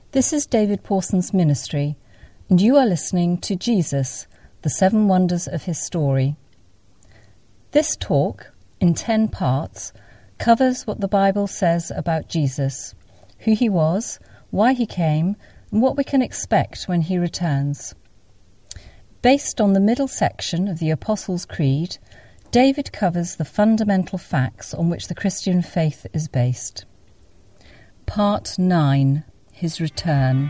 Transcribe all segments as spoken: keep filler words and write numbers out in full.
This is David Pawson's ministry, and you are listening to Jesus, the Seven Wonders of His Story. This talk, in ten parts, covers what the Bible says about Jesus, who he was, why he came, and what we can expect when he returns. Based on the middle section of the Apostles' Creed, David covers the fundamental facts on which the Christian faith is based. Part nine. His Return.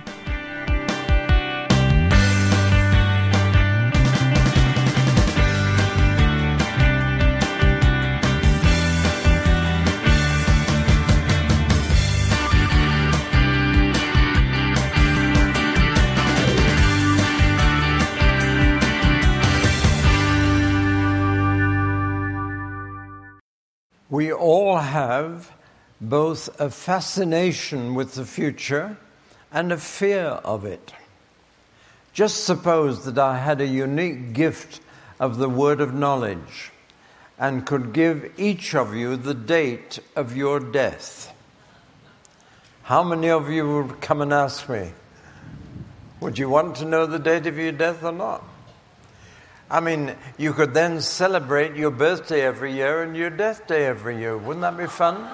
We all have both a fascination with the future and a fear of it. Just suppose that I had a unique gift of the word of knowledge and could give each of you the date of your death. How many of you would come and ask me, would you want to know the date of your death or not? I mean, you could then celebrate your birthday every year and your death day every year. Wouldn't that be fun?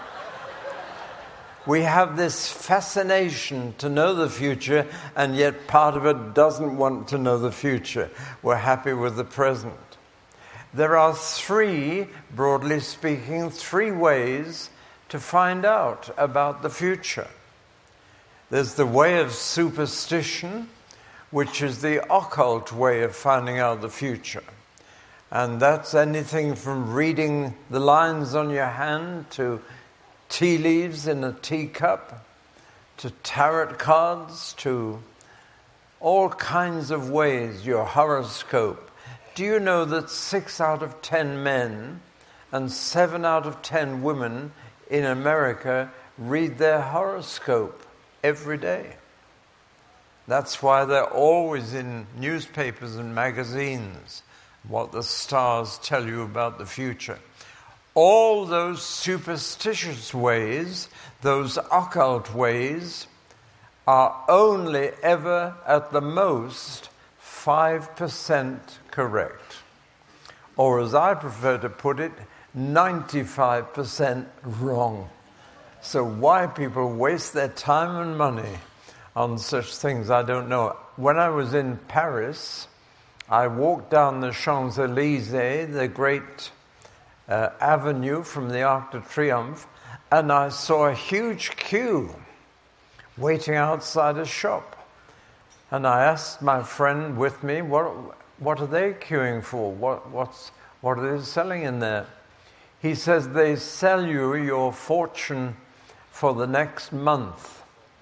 We have this fascination to know the future, and yet part of it doesn't want to know the future. We're happy with the present. There are three, broadly speaking, three ways to find out about the future. There's the way of superstition, which is the occult way of finding out the future. And that's anything from reading the lines on your hand to tea leaves in a teacup, to tarot cards, to all kinds of ways, your horoscope. Do you know that six out of ten men and seven out of ten women in America read their horoscope every day? That's why they're always in newspapers and magazines, what the stars tell you about the future. All those superstitious ways, those occult ways, are only ever at the most five percent correct. Or as I prefer to put it, ninety-five percent wrong. So why people waste their time and money on such things, I don't know. When I was in Paris, I walked down the Champs-Élysées, the great uh, avenue from the Arc de Triomphe, and I saw a huge queue waiting outside a shop. And I asked my friend with me, what, what are they queuing for? What, what's, what are they selling in there? He says they sell you your fortune for the next month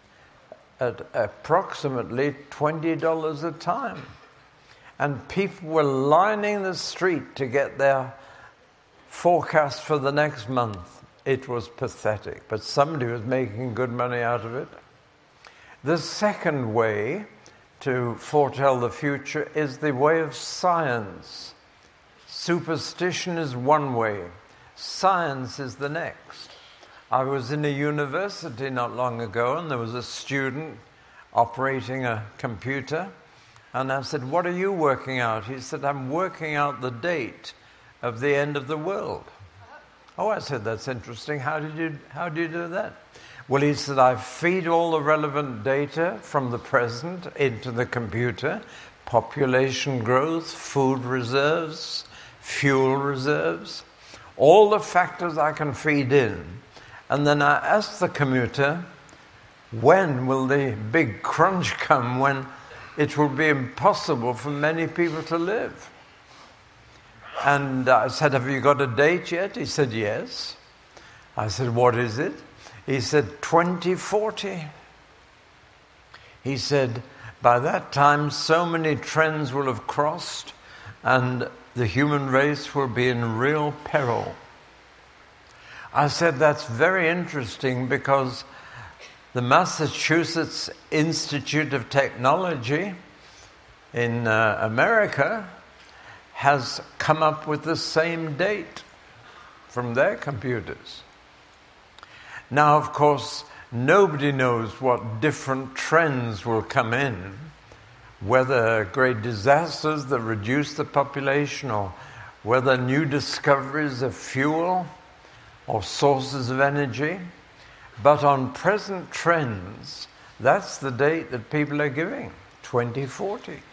at approximately twenty dollars a time. And people were lining the street to get their forecast for the next month. It was pathetic, but somebody was making good money out of it. The second way to foretell the future is the way of science. Superstition is one way. Science is the next. I was in a university not long ago, and there was a student operating a computer, and I said, "What are you working out?" He said, "I'm working out the date of the end of the world." Oh, I said, "That's interesting. How did you, how do you do that?" Well, he said, "I feed all the relevant data from the present into the computer, population growth, food reserves, fuel reserves, all the factors I can feed in. And then I asked the computer, when will the big crunch come when it will be impossible for many people to live?" And I said, "Have you got a date yet?" He said, "Yes." I said, "What is it?" He said, twenty forty. He said, "By that time, so many trends will have crossed, and the human race will be in real peril." I said, "That's very interesting, because the Massachusetts Institute of Technology in uh, America has come up with the same date from their computers." Now, of course, Nobody knows what different trends will come in, whether great disasters that reduce the population, or whether new discoveries of fuel or sources of energy. But on present trends, that's the date that people are giving, twenty forty.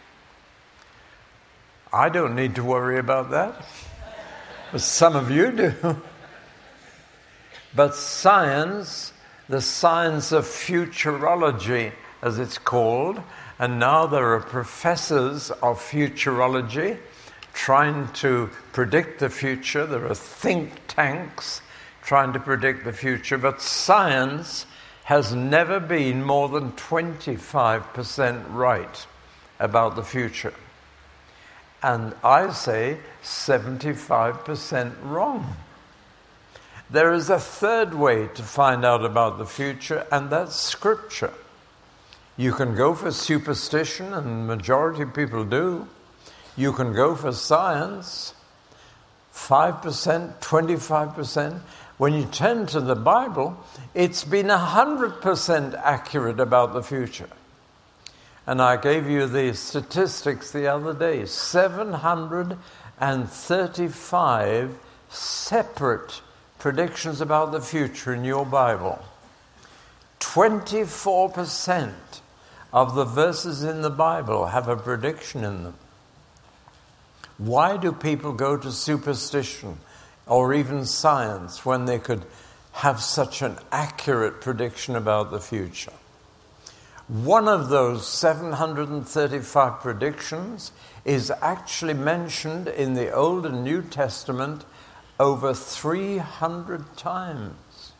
I don't need to worry about that, but some of you do. But science, the science of futurology, as it's called, and now there are professors of futurology trying to predict the future. There are think tanks trying to predict the future, but science has never been more than twenty-five percent right about the future. And I say seventy-five percent wrong. There is a third way to find out about the future, and that's Scripture. You can go for superstition, and the majority of people do. You can go for science, five percent, twenty-five percent. When you turn to the Bible, it's been one hundred percent accurate about the future. And I gave you the statistics the other day, seven hundred thirty-five separate predictions about the future in your Bible. twenty-four percent of the verses in the Bible have a prediction in them. Why do people go to superstition or even science when they could have such an accurate prediction about the future? One of those seven hundred thirty-five predictions is actually mentioned in the Old and New Testament over three hundred times.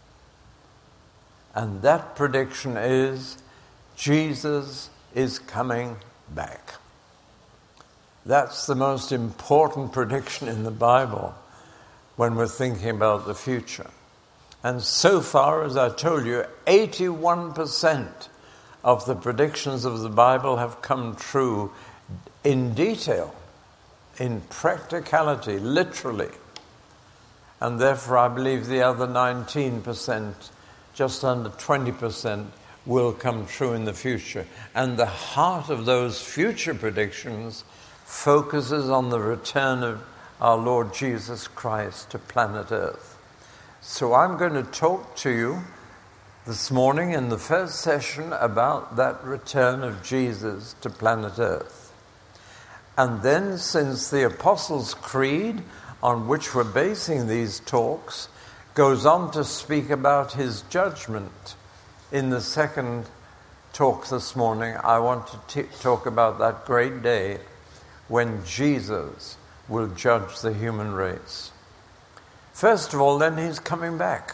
And that prediction is Jesus is coming back. That's the most important prediction in the Bible when we're thinking about the future. And so far, as I told you, eighty-one percent of the predictions of the Bible have come true in detail, in practicality, literally. And therefore, I believe the other nineteen percent, just under twenty percent, will come true in the future. And the heart of those future predictions focuses on the return of our Lord Jesus Christ to planet Earth. So I'm going to talk to you this morning in the first session about that return of Jesus to planet Earth. And then, since the Apostles' Creed, on which we're basing these talks, goes on to speak about his judgment, in the second talk this morning, I want to t- talk about that great day when Jesus will judge the human race. First of all, then, he's coming back.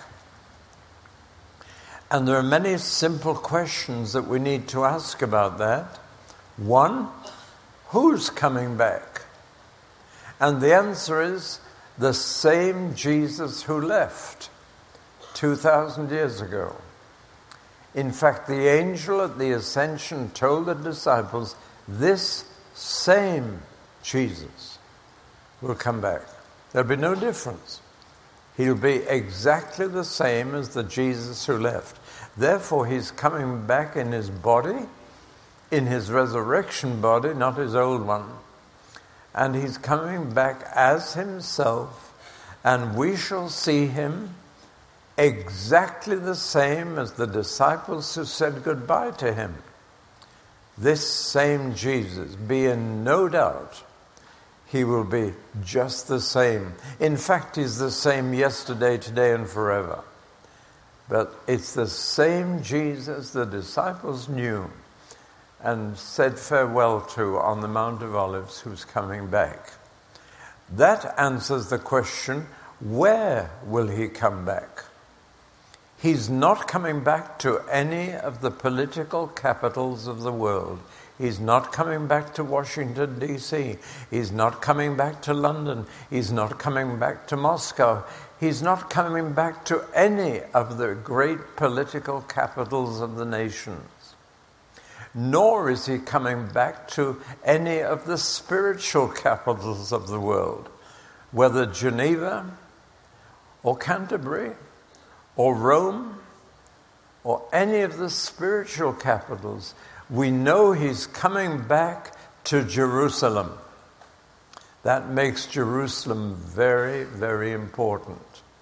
And there are many simple questions that we need to ask about that. One, who's coming back? And the answer is the same Jesus who left two thousand years ago. In fact, the angel at the ascension told the disciples, this same Jesus will come back. There'll be no difference. He'll be exactly the same as the Jesus who left. Therefore, he's coming back in his body, in his resurrection body, not his old one. And he's coming back as himself, and we shall see him exactly the same as the disciples who said goodbye to him. This same Jesus, be in no doubt, he will be just the same. In fact, he's the same yesterday, today, and forever. But it's the same Jesus the disciples knew and said farewell to on the Mount of Olives, who's coming back. That answers the question, where will he come back? He's not coming back to any of the political capitals of the world. He's not coming back to Washington, D C He's not coming back to London. He's not coming back to Moscow. He's not coming back to any of the great political capitals of the nations. Nor is he coming back to any of the spiritual capitals of the world, whether Geneva or Canterbury or Rome or any of the spiritual capitals, we know he's coming back to Jerusalem. That makes Jerusalem very, very important.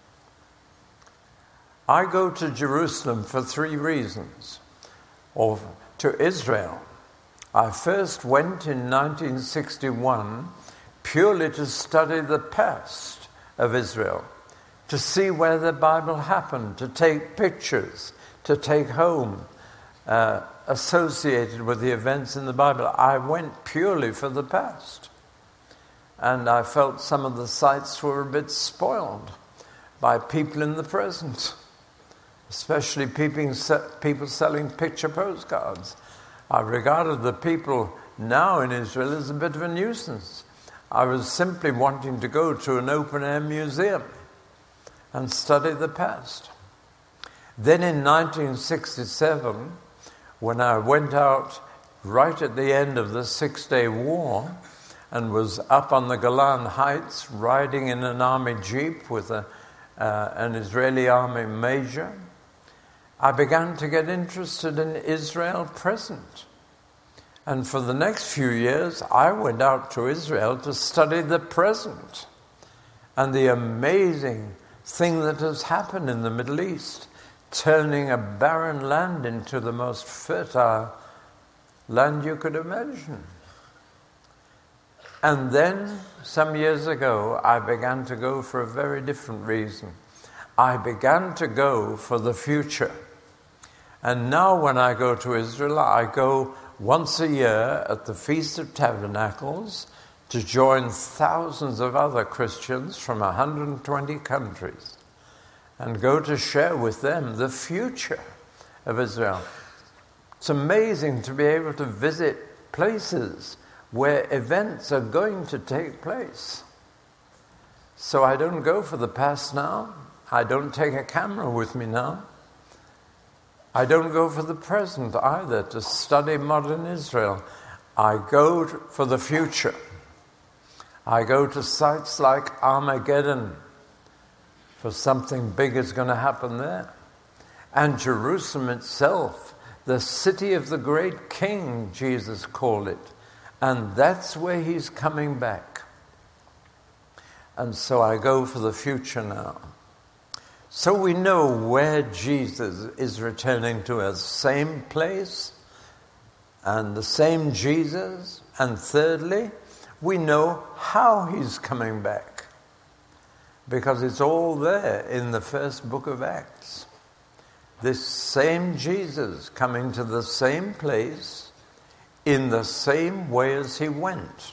I go to Jerusalem for three reasons, or to Israel. I first went in nineteen sixty-one purely to study the past of Israel, to see where the Bible happened, to take pictures, to take home, uh, associated with the events in the Bible. I went purely for the past. And I felt some of the sites were a bit spoiled by people in the present, especially people, people selling picture postcards. I regarded the people now in Israel as a bit of a nuisance. I was simply wanting to go to an open-air museum and study the past. Then in nineteen sixty-seven, when I went out right at the end of the Six-Day War and was up on the Golan Heights riding in an army jeep with a, uh, an Israeli army major, I began to get interested in Israel present. And for the next few years, I went out to Israel to study the present and the amazing thing that has happened in the Middle East, turning a barren land into the most fertile land you could imagine. And then, some years ago, I began to go for a very different reason. I began to go for the future. And now when I go to Israel, I go once a year at the Feast of Tabernacles to join thousands of other Christians from one hundred twenty countries and go to share with them the future of Israel. It's amazing to be able to visit places where events are going to take place. So I don't go for the past now. I don't take a camera with me now. I don't go for the present either to study modern Israel. I go for the future. I go to sites like Armageddon, for something big is going to happen there. And Jerusalem itself, the city of the great king, Jesus called it. And that's where he's coming back. And so I go for the future now. So we know where Jesus is returning to us. Same place and the same Jesus. And thirdly, we know how he's coming back, because it's all there in the first book of Acts. This same Jesus coming to the same place in the same way as he went.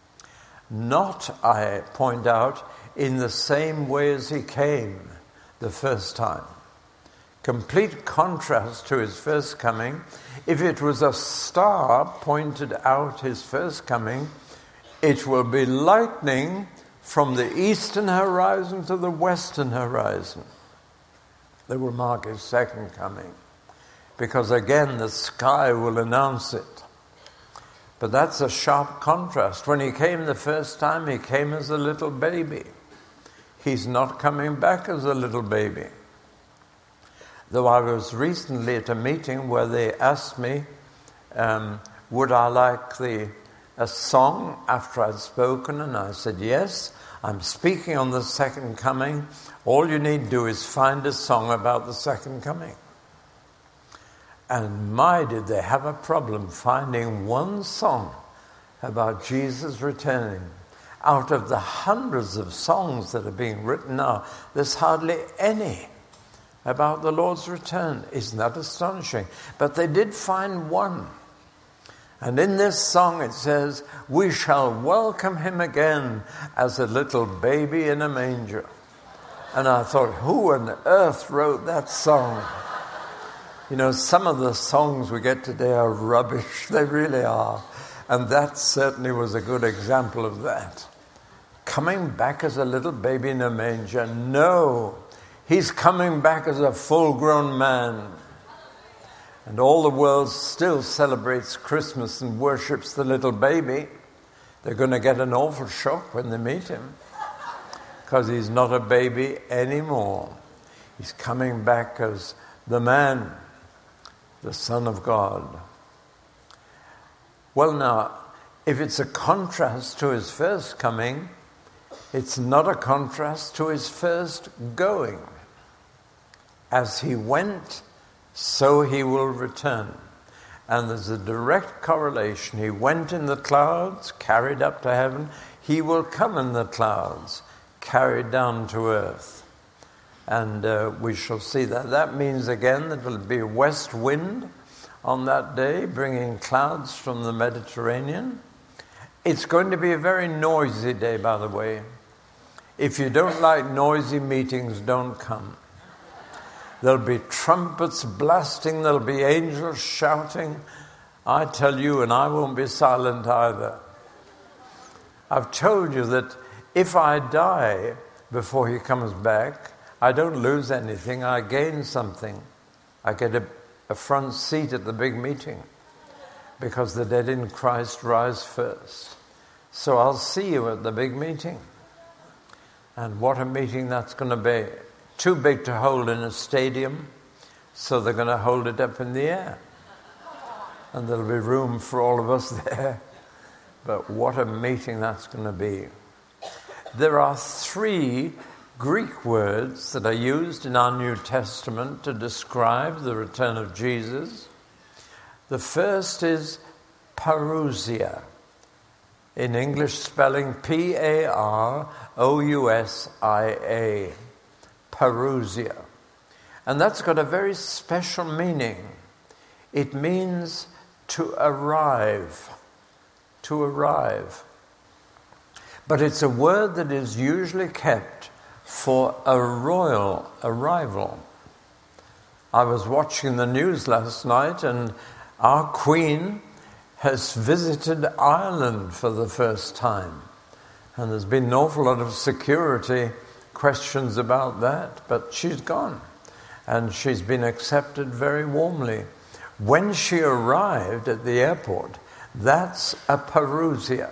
Not, I point out, in the same way as he came the first time. Complete contrast to his first coming. If it was a star pointed out his first coming, it will be lightning from the eastern horizon to the western horizon. That will mark his second coming, because again the sky will announce it. But that's a sharp contrast. When he came the first time, he came as a little baby. He's not coming back as a little baby. Though I was recently at a meeting where they asked me, um, would I like the a song after I'd spoken, and I said, yes, I'm speaking on the second coming. All you need to do is find a song about the second coming. And my, did they have a problem finding one song about Jesus returning. Out of the hundreds of songs that are being written now, there's hardly any about the Lord's return. Isn't that astonishing? But they did find one. And in this song it says, we shall welcome him again as a little baby in a manger. And I thought, who on earth wrote that song? You know, some of the songs we get today are rubbish. They really are. And that certainly was a good example of that. Coming back as a little baby in a manger. No, he's coming back as a full-grown man. And all the world still celebrates Christmas and worships the little baby. They're going to get an awful shock when they meet him, because he's not a baby anymore. He's coming back as the man. the Son of God. Well, now, if it's a contrast to his first coming, it's not a contrast to his first going. As he went, so he will return. And there's a direct correlation. He went in the clouds, carried up to heaven. He will come in the clouds, carried down to earth. And uh, we shall see that. That means, again, that there will be a west wind on that day, bringing clouds from the Mediterranean. It's going to be a very noisy day, by the way. If you don't like noisy meetings, don't come. There'll be trumpets blasting, there'll be angels shouting. I tell you, and I won't be silent either. I've told you that if I die before he comes back, I don't lose anything, I gain something. I get a, a front seat at the big meeting because the dead in Christ rise first. So I'll see you at the big meeting. And what a meeting that's going to be. Too big to hold in a stadium, so they're going to hold it up in the air. And there'll be room for all of us there. But what a meeting that's going to be. There are three Greek words that are used in our New Testament to describe the return of Jesus. The first is parousia. In English spelling, P A R O U S I A. Parousia. And that's got a very special meaning. It means to arrive. To arrive. But it's a word that is usually kept for a royal arrival. I was watching the news last night, and our Queen has visited Ireland for the first time. And there's been an awful lot of security questions about that, but she's gone. And she's been accepted very warmly. When she arrived at the airport, that's a parousia.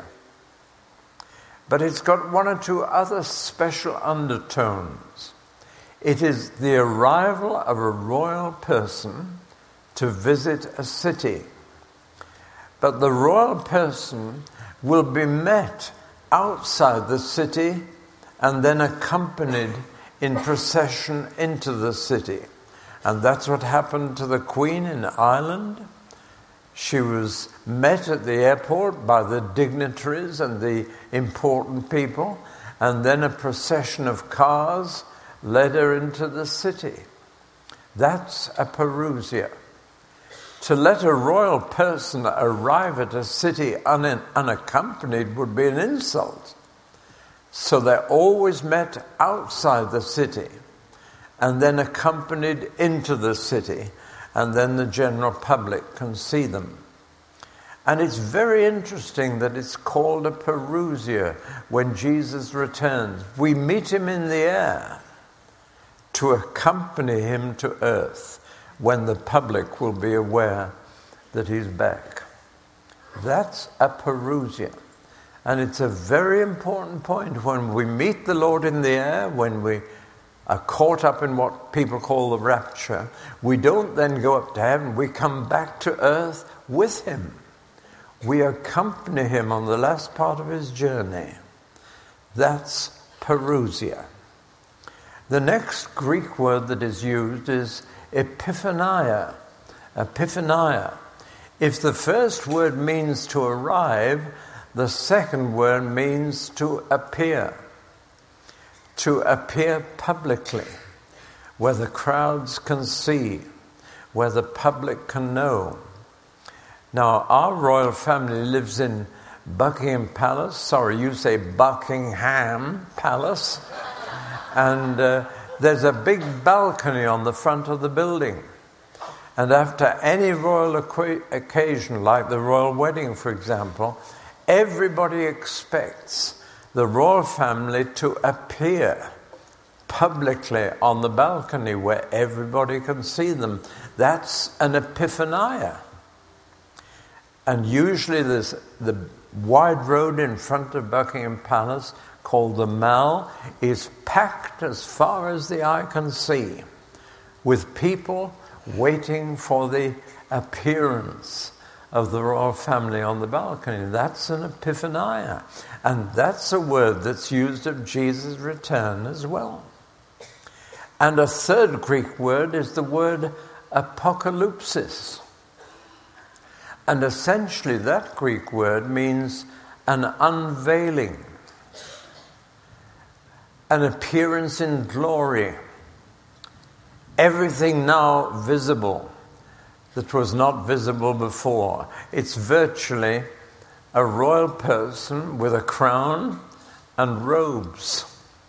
But it's got one or two other special undertones. It is the arrival of a royal person to visit a city. But the royal person will be met outside the city and then accompanied in procession into the city. And that's what happened to the Queen in Ireland. She was met at the airport by the dignitaries and the important people, and then a procession of cars led her into the city. That's a parousia. To let a royal person arrive at a city un- unaccompanied would be an insult. So they're always met outside the city and then accompanied into the city, and then the general public can see them. And it's very interesting that it's called a parousia when Jesus returns. We meet him in the air to accompany him to earth when the public will be aware that he's back. That's a parousia. And it's a very important point. When we meet the Lord in the air, when we are caught up in what people call the rapture, we don't then go up to heaven. We come back to earth with him. We accompany him on the last part of his journey. That's parousia. The next Greek word that is used is epiphania. Epiphania. If the first word means to arrive, the second word means to appear. To appear publicly, where the crowds can see, where the public can know. Now, our royal family lives in Buckingham Palace. Sorry, you say Buckingham Palace. And uh, there's a big balcony on the front of the building. And after any royal equ- occasion, like the royal wedding, for example, everybody expects the royal family to appear publicly on the balcony where everybody can see them. That's an epiphania. And usually there's the wide road in front of Buckingham Palace, called the Mall, is packed as far as the eye can see with people waiting for the appearance of the royal family on the balcony. That's an epiphania. And that's a word that's used of Jesus' return as well. And a third Greek word is the word apocalypsis. And essentially that Greek word means an unveiling, an appearance in glory, everything now visible that was not visible before. It's virtually a royal person with a crown and robes.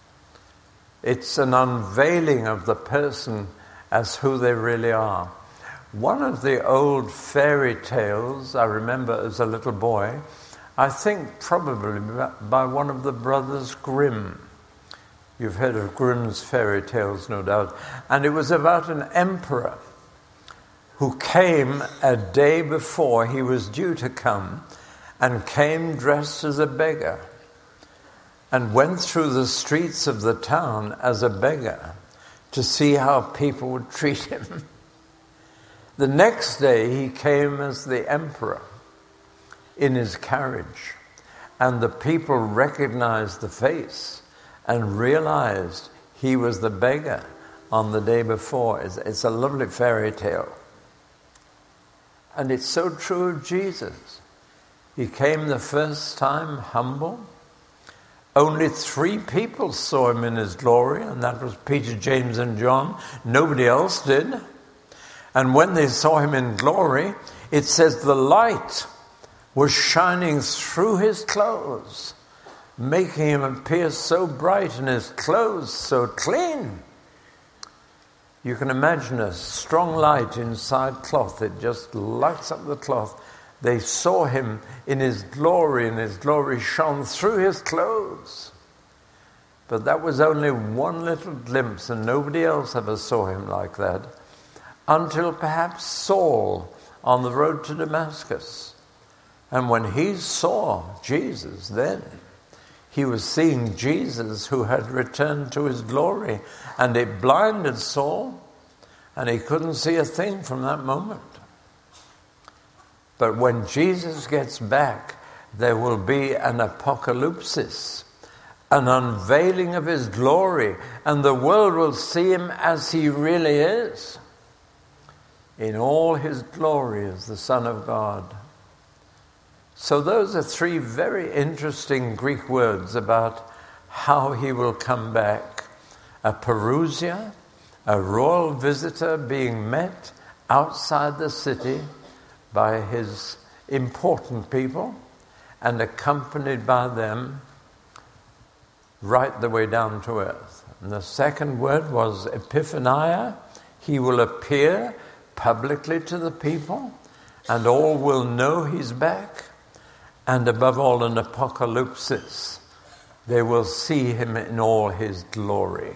It's an unveiling of the person as who they really are. One of the old fairy tales I remember as a little boy, I think probably by one of the brothers Grimm. You've heard of Grimm's fairy tales, no doubt. And it was about an emperor who came a day before he was due to come and came dressed as a beggar and went through the streets of the town as a beggar to see how people would treat him. The next day he came as the emperor in his carriage, and the people recognized the face and realized he was the beggar on the day before. It's, it's a lovely fairy tale. And it's so true of Jesus. He came the first time humble. Only three people saw him in his glory, and that was Peter, James, and John. Nobody else did. And when they saw him in glory, it says the light was shining through his clothes, making him appear so bright and his clothes so clean. You can imagine a strong light inside cloth. It just lights up the cloth. They saw him in his glory, and his glory shone through his clothes. But that was only one little glimpse, and nobody else ever saw him like that, until perhaps Saul on the road to Damascus. And when he saw Jesus then, he was seeing Jesus who had returned to his glory, and it blinded Saul, and he couldn't see a thing from that moment. But when Jesus gets back, there will be an apocalypsis, an unveiling of his glory, and the world will see him as he really is, in all his glory as the Son of God. So those are three very interesting Greek words about how he will come back. A parousia, a royal visitor being met outside the city by his important people and accompanied by them right the way down to earth. And the second word was epiphania. He will appear publicly to the people, and all will know he's back. And above all, an apocalypsis. They will see him in all his glory.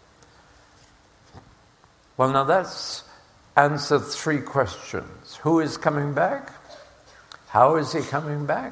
Well, now that's answered three questions. Who is coming back? How is he coming back?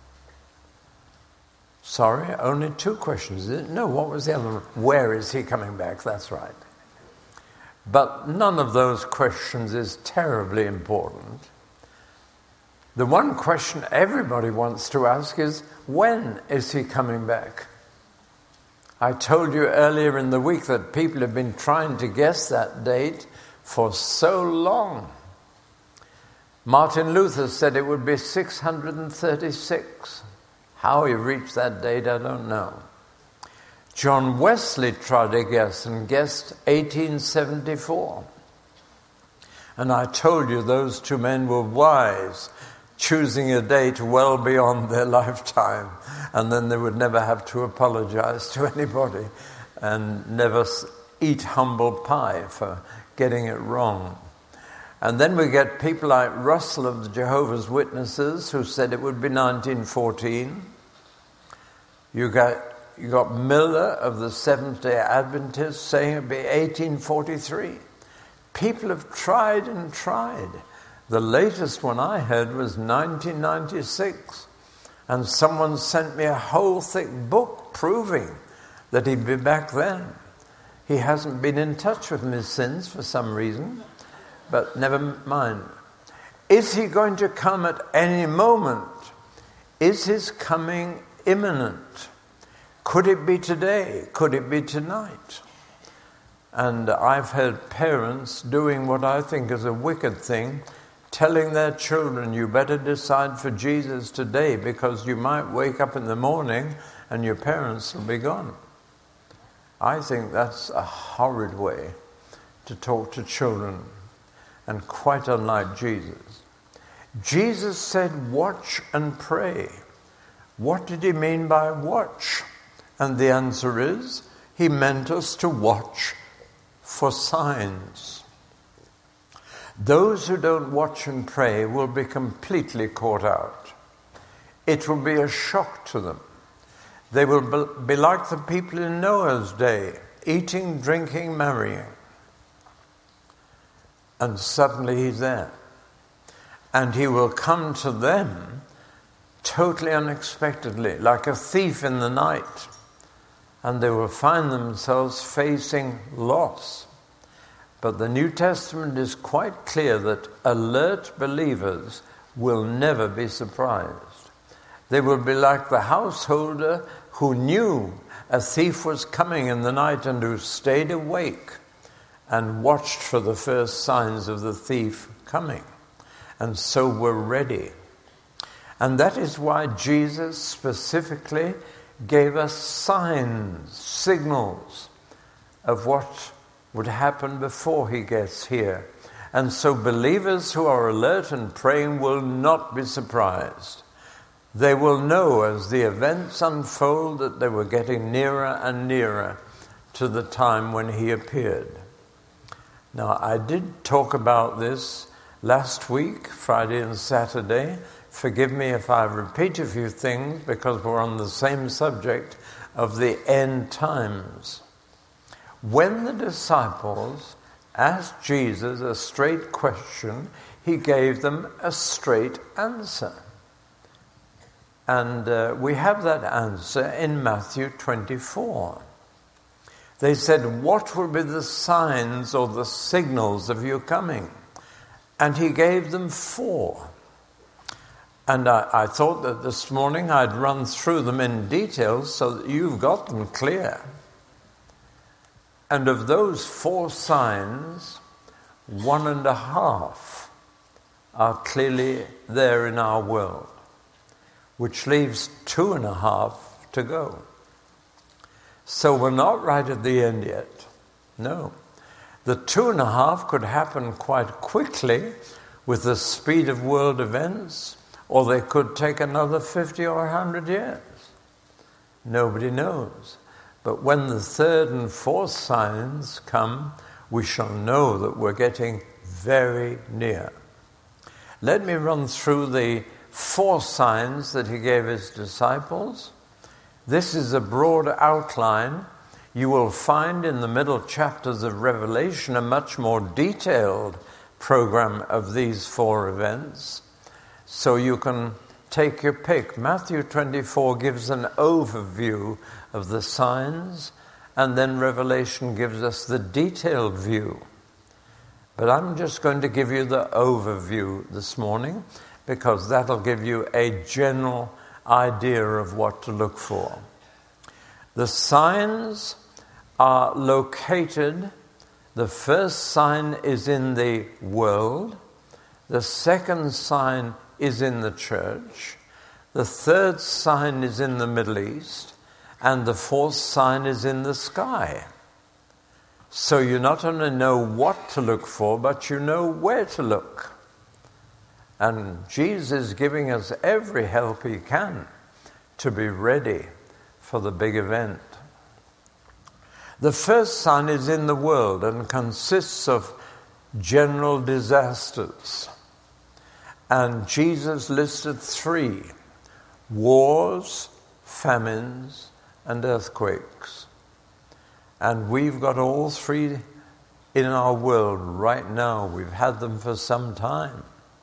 Sorry, only two questions. No, what was the other one? Where is he coming back? That's right. But none of those questions is terribly important. The one question everybody wants to ask is, when is he coming back? I told you earlier in the week that people have been trying to guess that date for so long. Martin Luther said it would be six hundred thirty-six. How he reached that date, I don't know. John Wesley tried to guess and guessed eighteen seventy-four. And I told you those two men were wise, choosing a date well beyond their lifetime, and then they would never have to apologize to anybody and never eat humble pie for getting it wrong. And then we get people like Russell of the Jehovah's Witnesses, who said it would be nineteen fourteen. You got, you got Miller of the Seventh-day Adventists saying it would be eighteen forty-three. People have tried and tried. The latest one I heard was nineteen ninety-six, and someone sent me a whole thick book proving that he'd be back then. He hasn't been in touch with me since for some reason, but never mind. Is he going to come at any moment? Is his coming imminent? Could it be today? Could it be tonight? And I've heard parents doing what I think is a wicked thing, telling their children, you better decide for Jesus today because you might wake up in the morning and your parents will be gone. I think that's a horrid way to talk to children and quite unlike Jesus. Jesus said, watch and pray. What did he mean by watch? And the answer is, he meant us to watch for signs. Those who don't watch and pray will be completely caught out. It will be a shock to them. They will be like the people in Noah's day, eating, drinking, marrying. And suddenly he's there. And he will come to them totally unexpectedly, like a thief in the night. And they will find themselves facing loss. But the New Testament is quite clear that alert believers will never be surprised. They will be like the householder who knew a thief was coming in the night and who stayed awake and watched for the first signs of the thief coming. And so were ready. And that is why Jesus specifically gave us signs, signals of what would happen before he gets here. And so believers who are alert and praying will not be surprised. They will know as the events unfold that they were getting nearer and nearer to the time when he appeared. Now, I did talk about this last week, Friday and Saturday. Forgive me if I repeat a few things because we're on the same subject of the end times. When the disciples asked Jesus a straight question, he gave them a straight answer. And uh, we have that answer in Matthew twenty-four. They said, what will be the signs or the signals of your coming? And he gave them four. And I, I thought that this morning I'd run through them in detail so that you've got them clear. And of those four signs, one and a half are clearly there in our world, which leaves two and a half to go. So we're not right at the end yet. No. The two and a half could happen quite quickly with the speed of world events, or they could take another fifty or one hundred years. Nobody knows. But when the third and fourth signs come, we shall know that we're getting very near. Let me run through the four signs that he gave his disciples. This is a broad outline. You will find in the middle chapters of Revelation a much more detailed program of these four events. So you can take your pick. Matthew twenty-four gives an overview of the signs, and then Revelation gives us the detailed view. But I'm just going to give you the overview this morning, because that'll give you a general idea of what to look for. The signs are located. The first sign is in the world. The second sign is in the church. The third sign is in the Middle East. And the fourth sign is in the sky. So you not only know what to look for, but you know where to look. And Jesus is giving us every help he can to be ready for the big event. The first sign is in the world and consists of general disasters. And Jesus listed three: wars, famines, and earthquakes. And we've got all three in our world right now. We've had them for some time.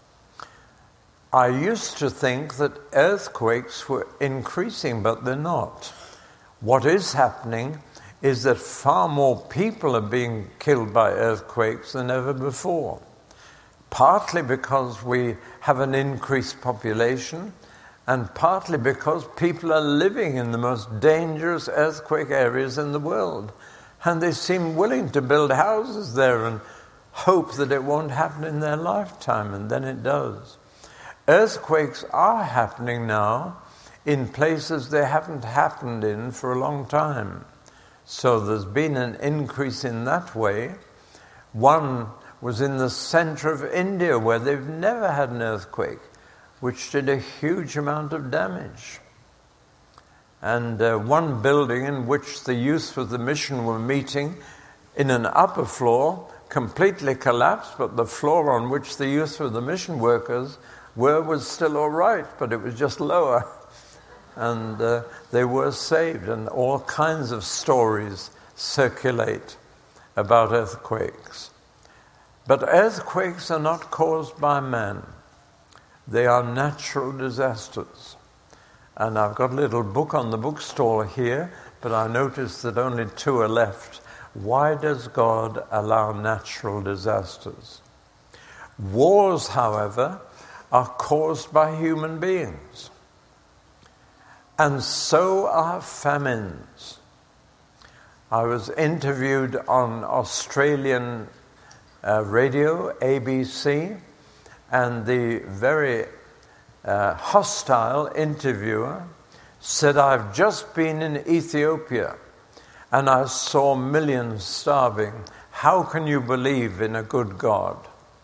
I used to think that earthquakes were increasing, but they're not. What is happening is that far more people are being killed by earthquakes than ever before. partly because we have an increased population, and partly because people are living in the most dangerous earthquake areas in the world. And they seem willing to build houses there and hope that it won't happen in their lifetime, and then it does. Earthquakes are happening now in places they haven't happened in for a long time. So there's been an increase in that way. One was in the center of India, where they've never had an earthquake, which did a huge amount of damage. And uh, one building in which the youth of the mission were meeting in an upper floor completely collapsed, but the floor on which the youth of the mission workers were was still all right, but it was just lower. And uh, they were saved, and all kinds of stories circulate about earthquakes. But earthquakes are not caused by man. They are natural disasters. And I've got a little book on the bookstall here, but I notice that only two are left. Why does God allow natural disasters? Wars, however, are caused by human beings. And so are famines. I was interviewed on Australian uh, radio, A B C, and the very uh, hostile interviewer said, "I've just been in Ethiopia and I saw millions starving. How can you believe in a good God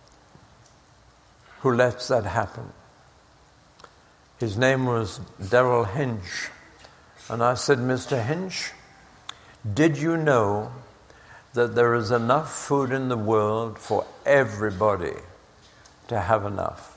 who lets that happen?" His name was Daryl Hinch. And I said, "Mister Hinch, did you know that there is enough food in the world for everybody to have enough?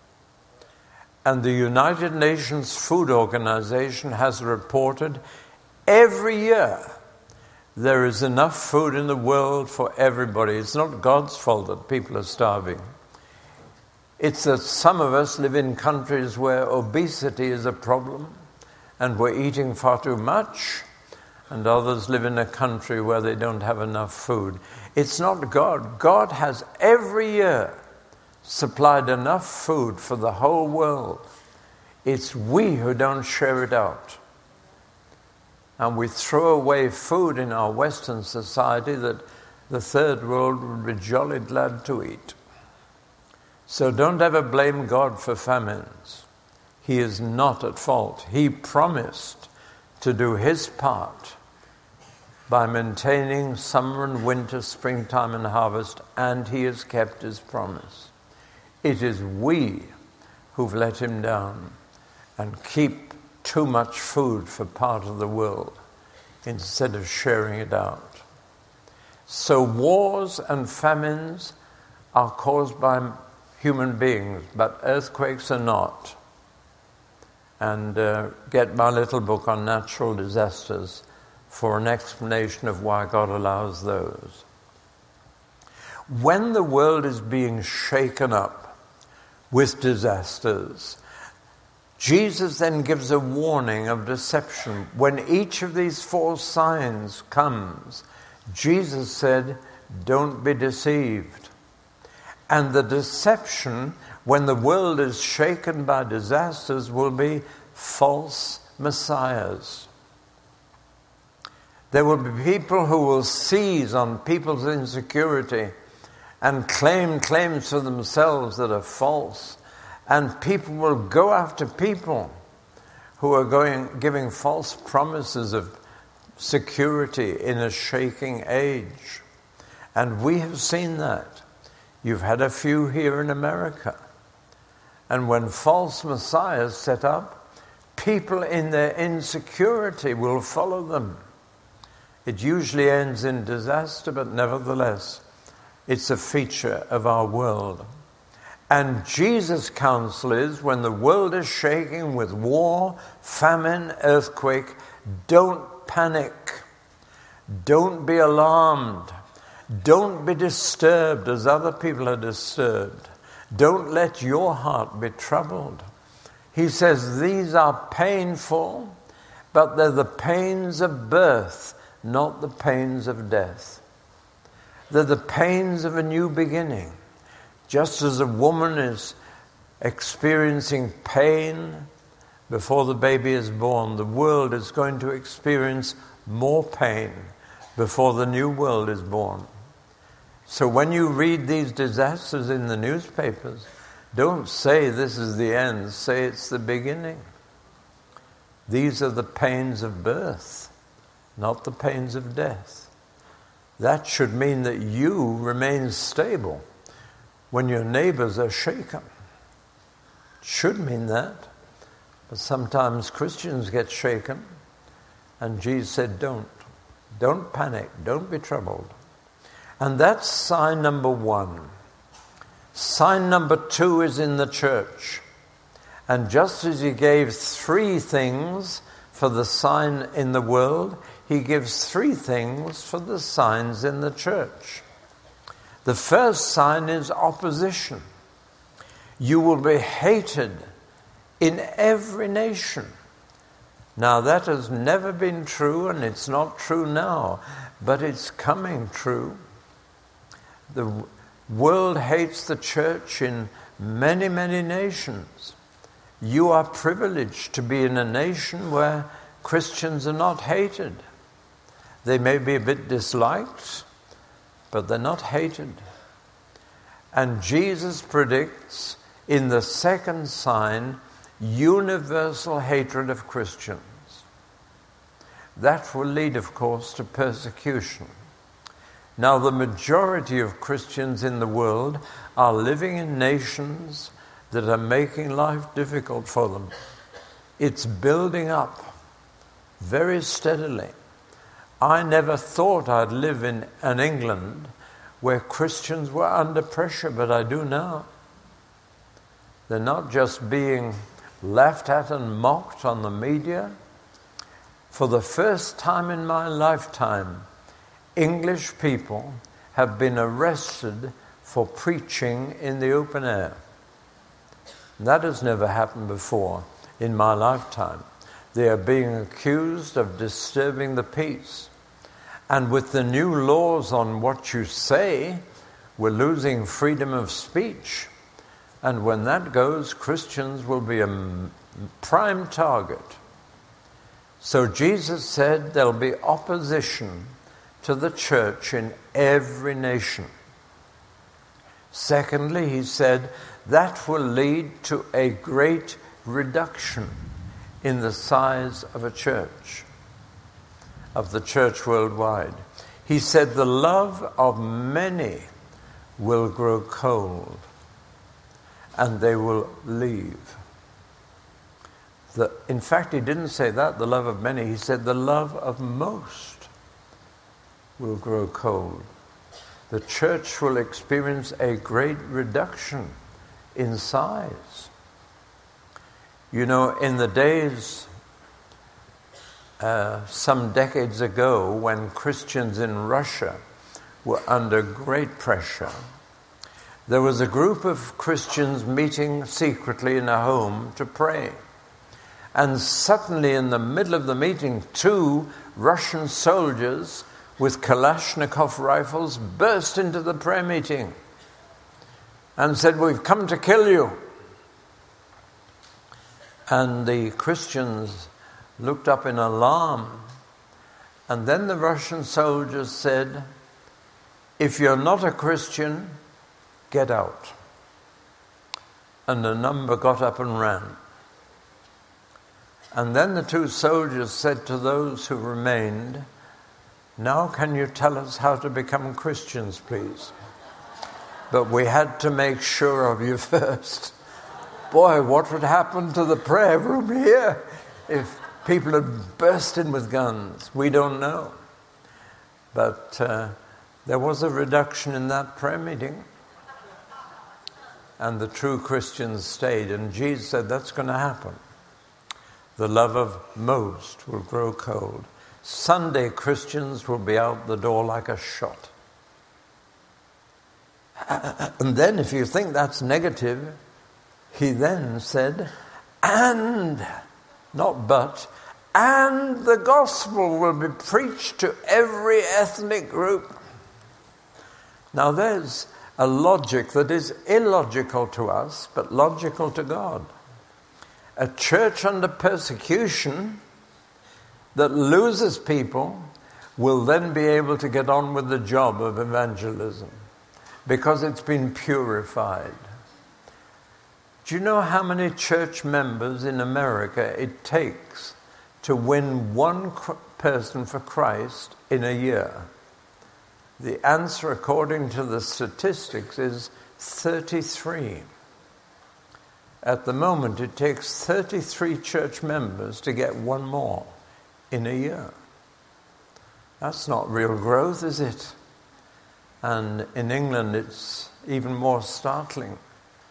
And the United Nations Food Organization has reported every year there is enough food in the world for everybody. It's not God's fault that people are starving. It's that some of us live in countries where obesity is a problem and we're eating far too much, and others live in a country where they don't have enough food. It's not God. God has every year supplied enough food for the whole world. It's we who don't share it out. And we throw away food in our Western society that the third world would be jolly glad to eat. So don't ever blame God for famines. He is not at fault. He promised to do his part by maintaining summer and winter, springtime and harvest, and he has kept his promise. It is we who've let him down and keep too much food for part of the world instead of sharing it out. So wars and famines are caused by human beings, but earthquakes are not. And uh, get my little book on natural disasters for an explanation of why God allows those. When the world is being shaken up with disasters, Jesus then gives a warning of deception. When each of these four signs comes, Jesus said, "Don't be deceived." And the deception, when the world is shaken by disasters, will be false messiahs. There will be people who will seize on people's insecurity and claim claims for themselves that are false. And people will go after people who are going giving false promises of security in a shaking age. And we have seen that. You've had a few here in America. And when false messiahs set up, people in their insecurity will follow them. It usually ends in disaster, but nevertheless, it's a feature of our world. And Jesus' counsel is, when the world is shaking with war, famine, earthquake, don't panic. Don't be alarmed. Don't be disturbed as other people are disturbed. Don't let your heart be troubled. He says these are painful, but they're the pains of birth, not the pains of death. They're the pains of a new beginning. Just as a woman is experiencing pain before the baby is born, the world is going to experience more pain before the new world is born. So when you read these disasters in the newspapers, don't say this is the end, say it's the beginning. These are the pains of birth, not the pains of death. That should mean that you remain stable when your neighbors are shaken. It should mean that. But sometimes Christians get shaken, and Jesus said, don't. Don't panic. Don't be troubled. And that's sign number one. Sign number two is in the church. And just as he gave three things for the sign in the world, he gives three things for the signs in the church. The first sign is opposition. You will be hated in every nation. Now that has never been true, and it's not true now, but it's coming true. The world hates the church in many, many nations. You are privileged to be in a nation where Christians are not hated. They may be a bit disliked, but they're not hated. And Jesus predicts in the second sign universal hatred of Christians. That will lead, of course, to persecution. Now, the majority of Christians in the world are living in nations that are making life difficult for them. It's building up very steadily. I never thought I'd live in an England where Christians were under pressure, but I do now. They're not just being laughed at and mocked on the media. For the first time in my lifetime, English people have been arrested for preaching in the open air. That has never happened before in my lifetime. They are being accused of disturbing the peace. And with the new laws on what you say, we're losing freedom of speech. And when that goes, Christians will be a prime target. So Jesus said there'll be opposition to the church in every nation. Secondly, he said that will lead to a great reduction in the size of a church, of the church worldwide. He said the love of many will grow cold and they will leave. The, in fact, he didn't say that, the love of many. He said the love of most will grow cold. The church will experience a great reduction in size. You know, in the days uh, some decades ago when Christians in Russia were under great pressure, there was a group of Christians meeting secretly in a home to pray. And suddenly in the middle of the meeting, two Russian soldiers with Kalashnikov rifles burst into the prayer meeting and said, "We've come to kill you." And the Christians looked up in alarm. And then the Russian soldiers said, "If you're not a Christian, get out." And a number got up and ran. And then the two soldiers said to those who remained, "Now can you tell us how to become Christians, please? But we had to make sure of you first." Boy, what would happen to the prayer room here if people had burst in with guns? We don't know. But uh, there was a reduction in that prayer meeting. And the true Christians stayed. And Jesus said that's going to happen. The love of most will grow cold. Sunday Christians will be out the door like a shot. And then if you think that's negative, he then said, and, not but, and the gospel will be preached to every ethnic group. Now there's a logic that is illogical to us, but logical to God. A church under persecution that loses people will then be able to get on with the job of evangelism because it's been purified. Do you know how many church members in America it takes to win one person for Christ in a year? The answer, according to the statistics, is thirty-three. At the moment, it takes thirty-three church members to get one more in a year. That's not real growth, is it? And in England, it's even more startling.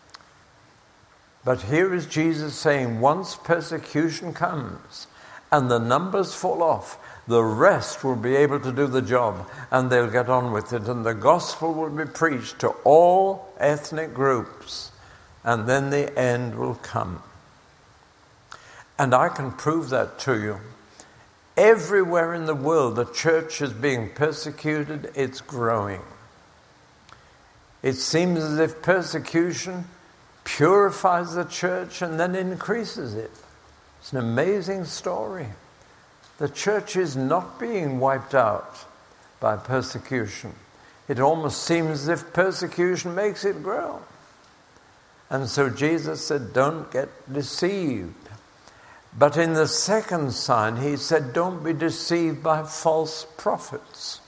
But here is Jesus saying, once persecution comes and the numbers fall off, the rest will be able to do the job and they'll get on with it. And the gospel will be preached to all ethnic groups. And then the end will come. And I can prove that to you. Everywhere in the world, the church is being persecuted. It's growing. It seems as if persecution purifies the church and then increases it. It's an amazing story. The church is not being wiped out by persecution. It almost seems as if persecution makes it grow. And so Jesus said, don't get deceived. But in the second sign, he said, don't be deceived by false prophets.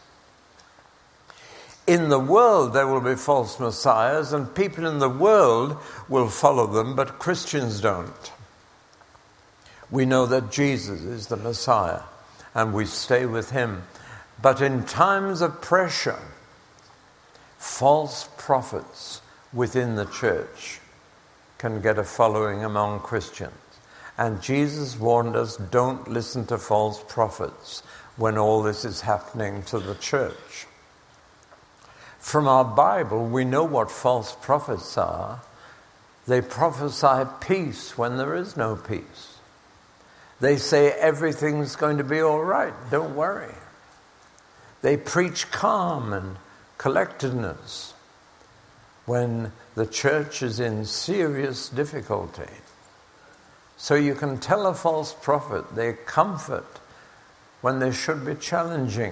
In the world, there will be false messiahs, and people in the world will follow them, but Christians don't. We know that Jesus is the Messiah, and we stay with him. But in times of pressure, false prophets within the church can get a following among Christians. And Jesus warned us, don't listen to false prophets when all this is happening to the church. From our Bible, we know what false prophets are. They prophesy peace when there is no peace. They say everything's going to be all right, don't worry. They preach calm and collectedness when the church is in serious difficulty. So you can tell a false prophet they comfort when they should be challenging.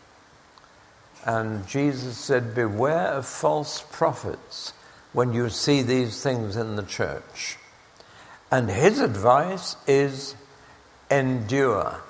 And Jesus said, beware of false prophets when you see these things in the church. And his advice is endure.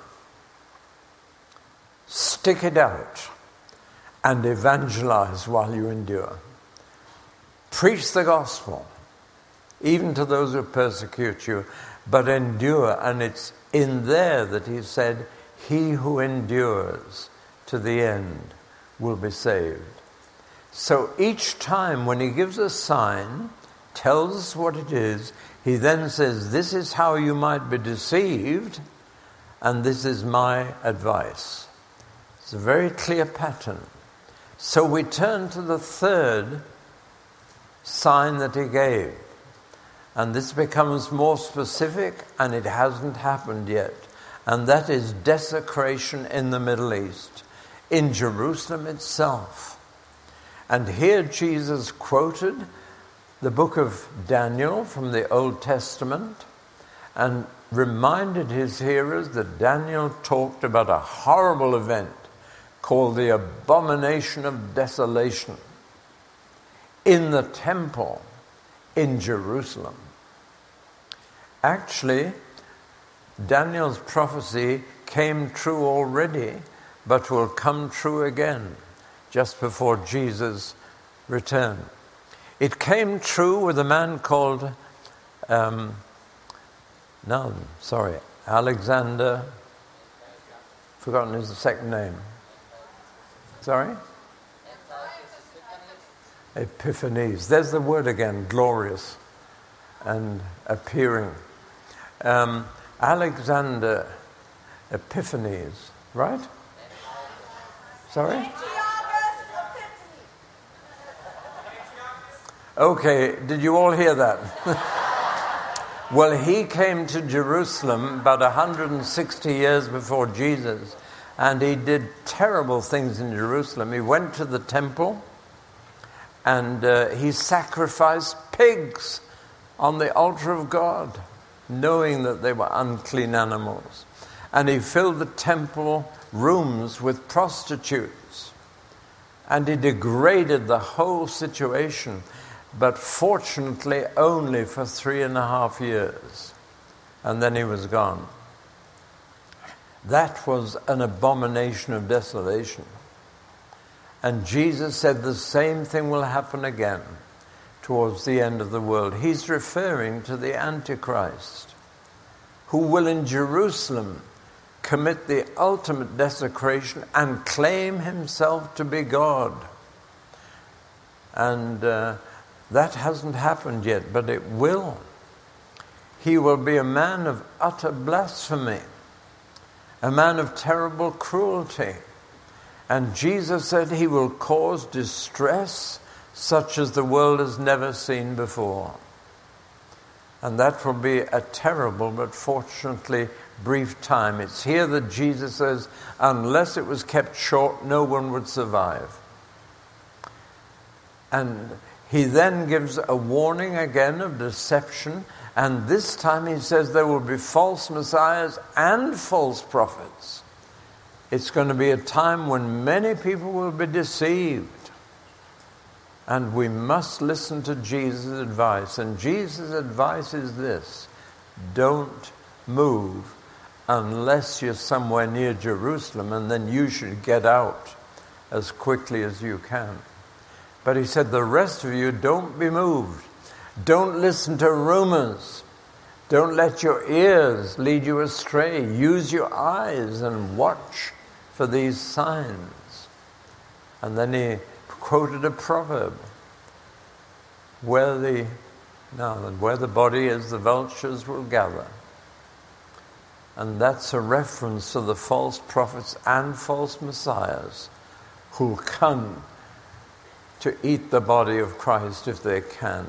Stick it out and evangelize while you endure. Preach the gospel, even to those who persecute you, but endure. And it's in there that he said, he who endures to the end will be saved. So each time when he gives a sign, tells us what it is, he then says, this is how you might be deceived, and this is my advice. It's a very clear pattern. So we turn to the third sign that he gave. And this becomes more specific, and it hasn't happened yet. And that is desecration in the Middle East, in Jerusalem itself. And here Jesus quoted the book of Daniel from the Old Testament and reminded his hearers that Daniel talked about a horrible event called the abomination of desolation in the temple in Jerusalem. Actually, Daniel's prophecy came true already, but will come true again just before Jesus' return. It came true with a man called, um, no, sorry, Alexander, forgotten his second name. Sorry? Epiphanes. There's the word again, glorious and appearing. Um, Alexander Epiphanes, right? Sorry? Okay, did you all hear that? Well, he came to Jerusalem about one hundred sixty years before Jesus, and he did terrible things in Jerusalem. He went to the temple And uh, he sacrificed pigs on the altar of God, knowing that they were unclean animals. And he filled the temple rooms with prostitutes. And he degraded the whole situation, but fortunately only for three and a half years. And then he was gone. That was an abomination of desolation. And Jesus said the same thing will happen again towards the end of the world. He's referring to the Antichrist, who will in Jerusalem commit the ultimate desecration and claim himself to be God. And uh, that hasn't happened yet, but it will. He will be a man of utter blasphemy, a man of terrible cruelty. And Jesus said he will cause distress such as the world has never seen before. And that will be a terrible but fortunately brief time. It's here that Jesus says, unless it was kept short, no one would survive. And he then gives a warning again of deception. And this time he says there will be false messiahs and false prophets. It's going to be a time when many people will be deceived. And we must listen to Jesus' advice. And Jesus' advice is this: don't move unless you're somewhere near Jerusalem, and then you should get out as quickly as you can. But he said, the rest of you, don't be moved. Don't listen to rumors. Don't let your ears lead you astray. Use your eyes and watch for these signs. And then he quoted a proverb: where the now where the body is, the vultures will gather. And that's a reference to the false prophets and false messiahs who'll come to eat the body of Christ if they can.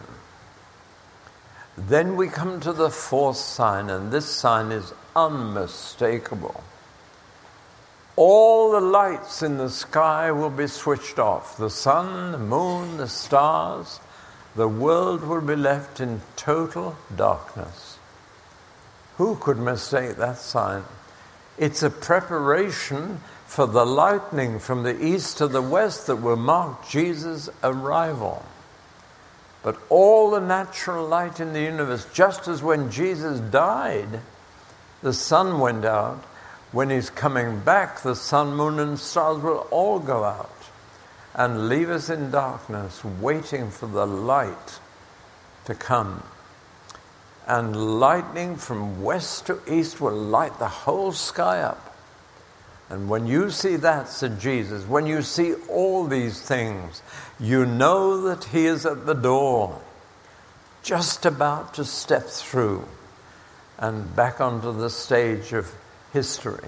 Then we come to the fourth sign, and this sign is unmistakable. All the lights in the sky will be switched off. The sun, the moon, the stars. The world will be left in total darkness. Who could mistake that sign? It's a preparation for the lightning from the east to the west that will mark Jesus' arrival. But all the natural light in the universe, just as when Jesus died, the sun went out, when he's coming back, the sun, moon, and stars will all go out and leave us in darkness, waiting for the light to come. And lightning from west to east will light the whole sky up. And when you see that, said Jesus, when you see all these things, you know that he is at the door, just about to step through and back onto the stage of history.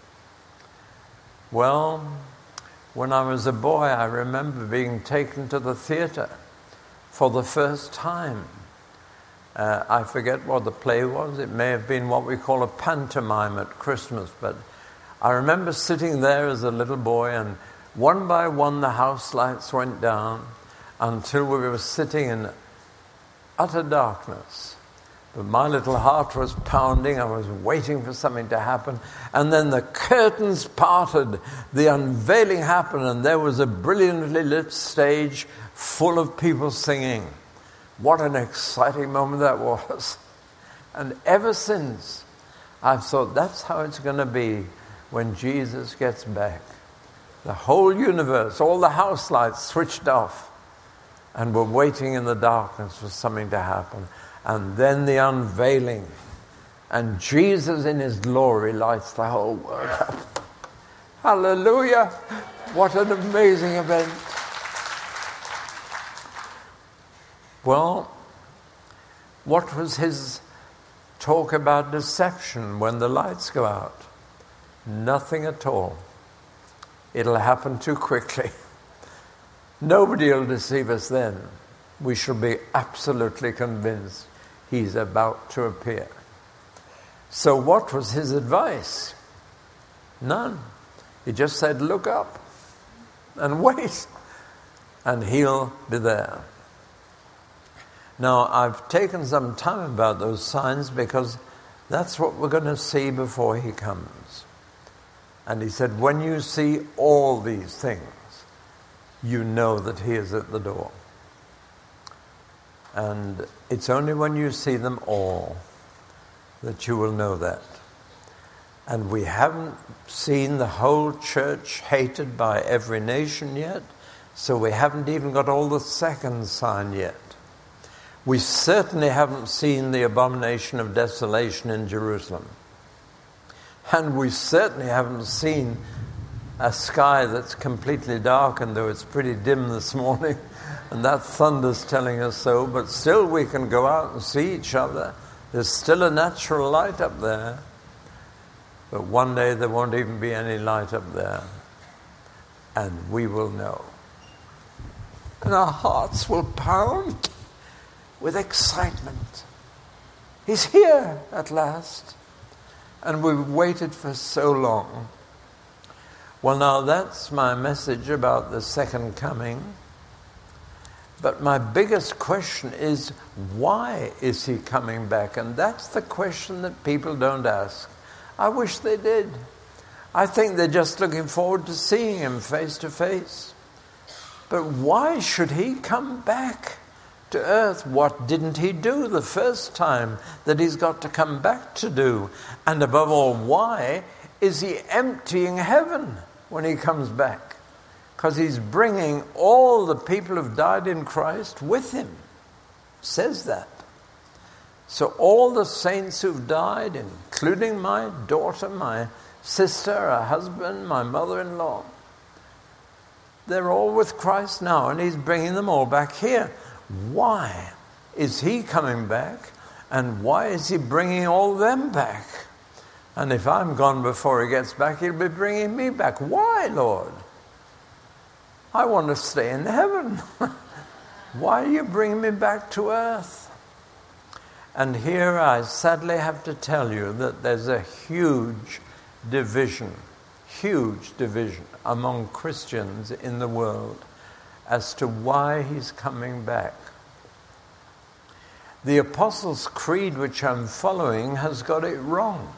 Well, when I was a boy, I remember being taken to the theater for the first time. Uh, I forget what the play was. It may have been what we call a pantomime at Christmas, but I remember sitting there as a little boy, and one by one the house lights went down until we were sitting in utter darkness. But my little heart was pounding. I was waiting for something to happen. And then the curtains parted, the unveiling happened, and there was a brilliantly lit stage full of people singing. What an exciting moment that was. And ever since, I've thought that's how it's going to be when Jesus gets back. The whole universe, all the house lights switched off, and we're waiting in the darkness for something to happen. And then the unveiling. And Jesus in his glory lights the whole world up. Hallelujah! What an amazing event. Well, what was his talk about deception when the lights go out? Nothing at all. It'll happen too quickly. Nobody will deceive us then. We shall be absolutely convinced he's about to appear. So what was his advice? None. He just said, look up and wait. and he'll be there. Now, I've taken some time about those signs because that's what we're going to see before he comes. And he said, when you see all these things, you know that he is at the door. And it's only when you see them all that you will know that. And we haven't seen the whole church hated by every nation yet, so we haven't even got all the second sign yet. We certainly haven't seen the abomination of desolation in Jerusalem. And we certainly haven't seen a sky that's completely darkened, though it's pretty dim this morning, and that thunder's telling us so, but still we can go out and see each other. There's still a natural light up there, but one day there won't even be any light up there, and we will know. And our hearts will pound with excitement. He's here at last, and we've waited for so long. Well, now that's my message about the second coming. But my biggest question is, why is he coming back? And that's the question that people don't ask. I wish they did. I think they're just looking forward to seeing him face to face. But why should he come back to earth? What didn't he do the first time that he's got to come back to do? And above all, why is he emptying heaven when he comes back? Because he's bringing all the people who've died in Christ with him. It says that. So all the saints who've died, including my daughter, my sister, her husband, my mother-in-law, they're all with Christ now, and he's bringing them all back here. Why is he coming back, and why is he bringing all them back? And if I'm gone before he gets back, he'll be bringing me back. Why, Lord? I want to stay in heaven. Why are you bringing me back to earth? And here I sadly have to tell you that there's a huge division, huge division among Christians in the world as to why he's coming back. The Apostles' Creed, which I'm following, has got it wrong.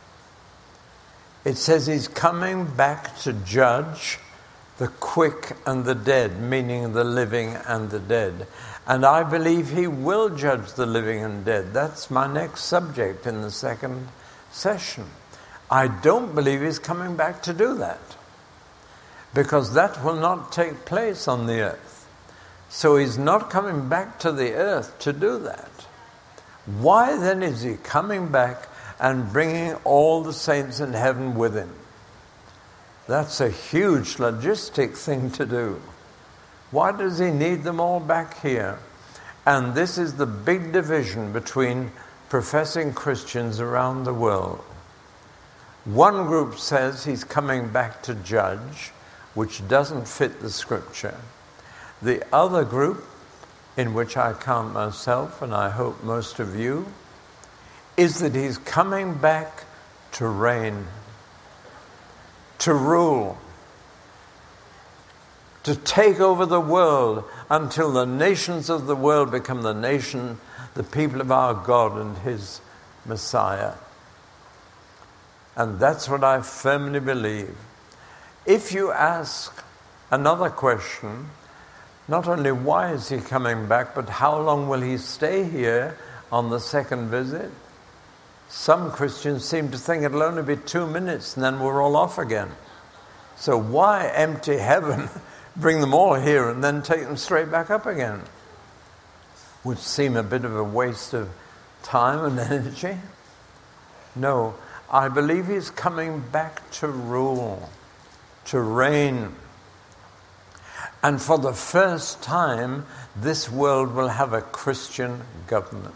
It says he's coming back to judge the quick and the dead, meaning the living and the dead. And I believe he will judge the living and dead. That's my next subject in the second session. I don't believe he's coming back to do that, because that will not take place on the earth. So he's not coming back to the earth to do that. Why then is he coming back and bringing all the saints in heaven with him? That's a huge logistic thing to do. Why does he need them all back here? And this is the big division between professing Christians around the world. One group says he's coming back to judge, which doesn't fit the scripture. The other group, in which I count myself, and I hope most of you, is that he's coming back to reign, to rule, to take over the world until the nations of the world become the nation, the people of our God and his Messiah. And that's what I firmly believe. If you ask another question, not only why is he coming back, but how long will he stay here on the second visit? Some Christians seem to think it'll only be two minutes and then we're all off again. So why empty heaven, bring them all here and then take them straight back up again? Would seem a bit of a waste of time and energy. No, I believe he's coming back to rule, to reign. And for the first time, this world will have a Christian government.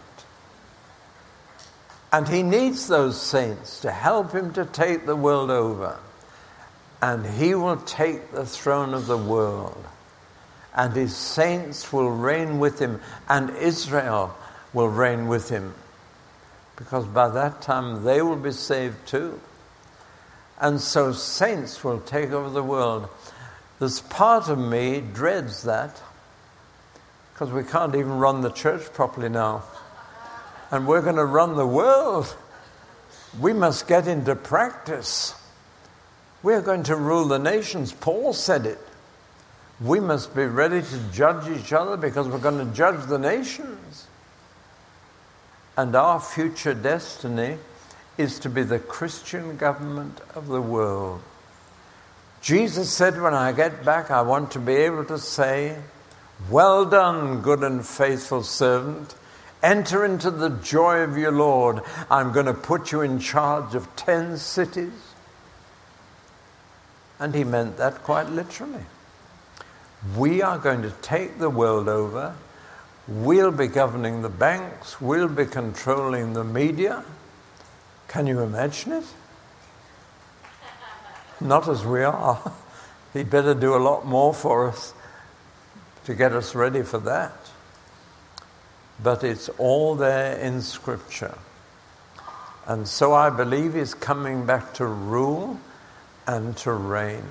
And he needs those saints to help him to take the world over. And he will take the throne of the world. And his saints will reign with him. And Israel will reign with him. Because by that time they will be saved too. And so saints will take over the world. There's part of me dreads that, because we can't even run the church properly now. And we're going to run the world. We must get into practice. We're going to rule the nations. Paul said it. We must be ready to judge each other because we're going to judge the nations. And our future destiny is to be the Christian government of the world. Jesus said, when I get back, I want to be able to say, well done, good and faithful servant. Enter into the joy of your Lord. I'm going to put you in charge of ten cities. And he meant that quite literally. We are going to take the world over. We'll be governing the banks. We'll be controlling the media. Can you imagine it? Not as we are. He'd better do a lot more for us to get us ready for that. But it's all there in Scripture. And so I believe he's coming back to rule and to reign.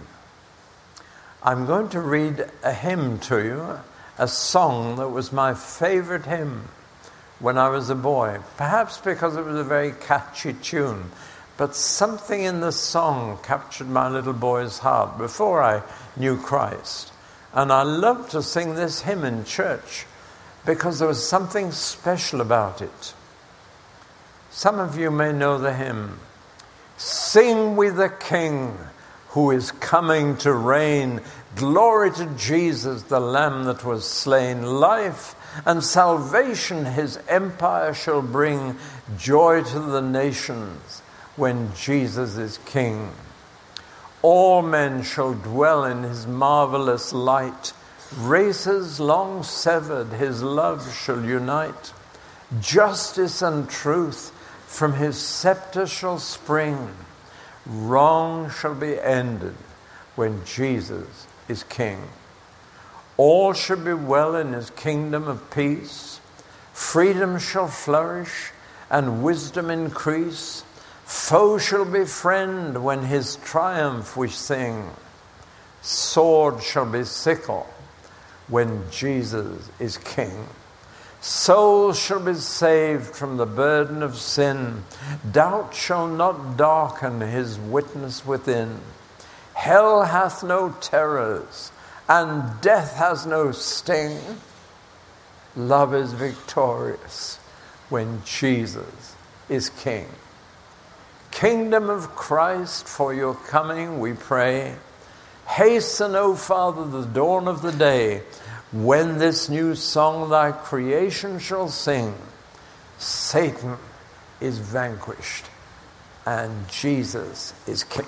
I'm going to read a hymn to you, a song that was my favorite hymn when I was a boy, perhaps because it was a very catchy tune, but something in the song captured my little boy's heart before I knew Christ. And I loved to sing this hymn in church because there was something special about it. Some of you may know the hymn. Sing we the King who is coming to reign. Glory to Jesus, the Lamb that was slain. Life and salvation his empire shall bring. Joy to the nations when Jesus is King. All men shall dwell in his marvelous light. Races long severed his love shall unite. Justice and truth from his scepter shall spring. Wrong shall be ended when Jesus is King. All shall be well in his kingdom of peace. Freedom shall flourish and wisdom increase. Foe shall be friend when his triumph we sing. Sword shall be sickle when Jesus is King. Souls shall be saved from the burden of sin. Doubt shall not darken his witness within. Hell hath no terrors, and death has no sting. Love is victorious when Jesus is King. Kingdom of Christ, for your coming we pray. Hasten, O Father, the dawn of the day, when this new song thy creation shall sing. Satan is vanquished and Jesus is King.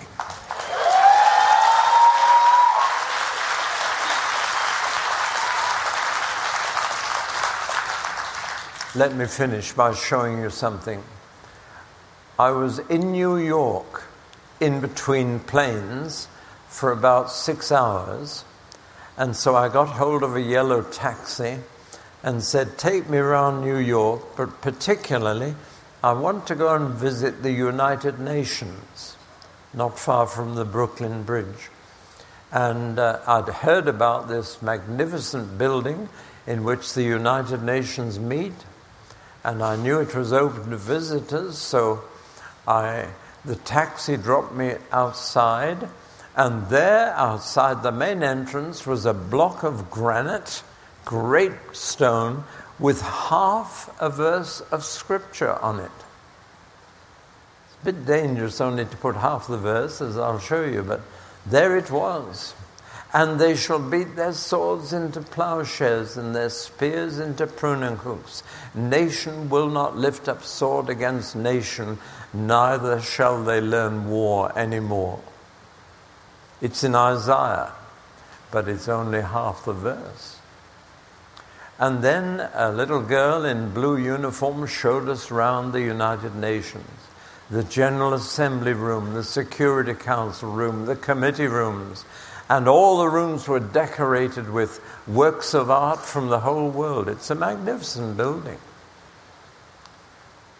Let me finish by showing you something. I was in New York in between planes for about six hours. And so I got hold of a yellow taxi and said, take me around New York, but particularly I want to go and visit the United Nations, not far from the Brooklyn Bridge. And uh, I'd heard about this magnificent building in which the United Nations meet, and I knew it was open to visitors, so I the taxi dropped me outside. And there, outside the main entrance, was a block of granite, great stone, with half a verse of Scripture on it. It's a bit dangerous only to put half the verse, as I'll show you, but there it was. And they shall beat their swords into plowshares and their spears into pruning hooks. Nation will not lift up sword against nation, neither shall they learn war anymore. It's in Isaiah, but it's only half the verse. And then a little girl in blue uniform showed us around the United Nations, the General Assembly room, the Security Council room, the committee rooms, and all the rooms were decorated with works of art from the whole world. It's a magnificent building.